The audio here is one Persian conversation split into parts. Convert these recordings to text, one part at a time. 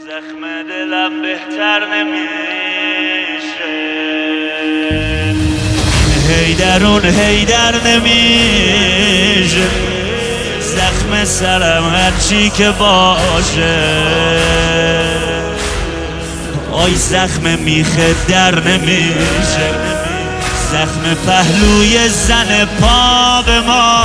زخم دلم بهتر نمیشه، هیدر نمیشه، زخم سرم هرچی که باشه، آی زخم میخه در نمیشه، زخم پهلوی زن پا به ما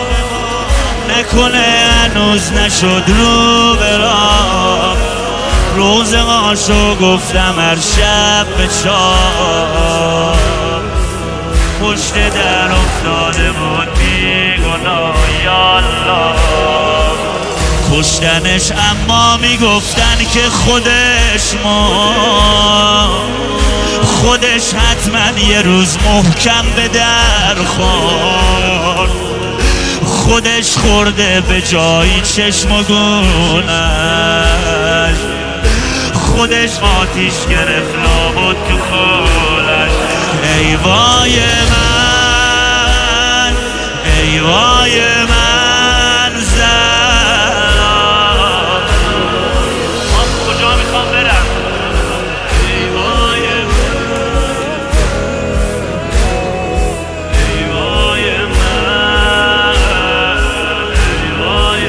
نکنه هنوز نشد رو برام، روز ماشو گفتم هر شب به چار، پشت در افتاده بود بیگناه یالله، کشتنش اما میگفتن که خودش حتما یه روز محکم به در خورد، خودش خورده به جایی چشم و گونش، خودش آتیش گرفت لابد تو کولش. ای وای من، ای وای من زنم، من کجا میخوام برم؟ ای وای من، ای وای من، ای وای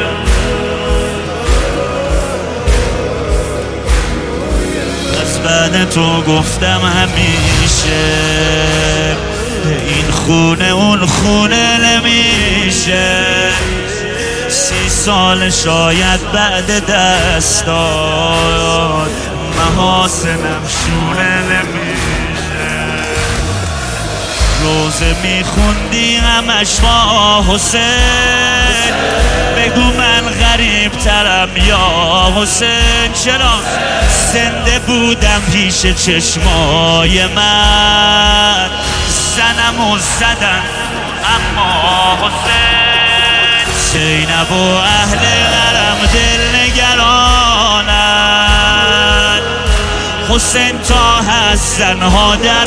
من. از بعد تو گفتم همیشه این خونه اون خونه نمیشه، 30 سال شاید بعد دست داد محاسنم شونه نمیشه، روزه میخوندی همش با حسین، بگو من غریب ترم یا حسین، چرا زنده بودم پیش چشمای من، زنمو زدن اما حسین، زینب و اهل حرم دل نگرانن، حسین تا هست زنها در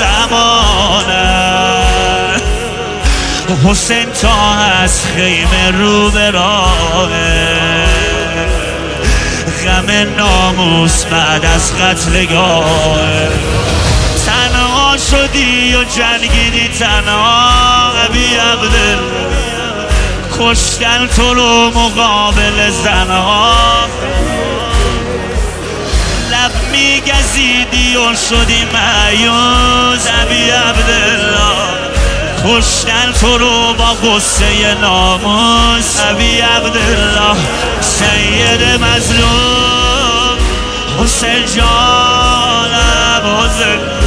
امانن، حسین تا هست خیمه رو به راهه، غم ناموس بعد از قتلگاه، تنها شدی و جنگیدی تنها ابی عبدالله، کشتن تو رو مقابل زنها، لب میگزیدی و شدی مایوس ابی عبدالله، کشتن تو رو با قصه ناموس ابی عبدالله، سید مظلوم حسین جانم حسین.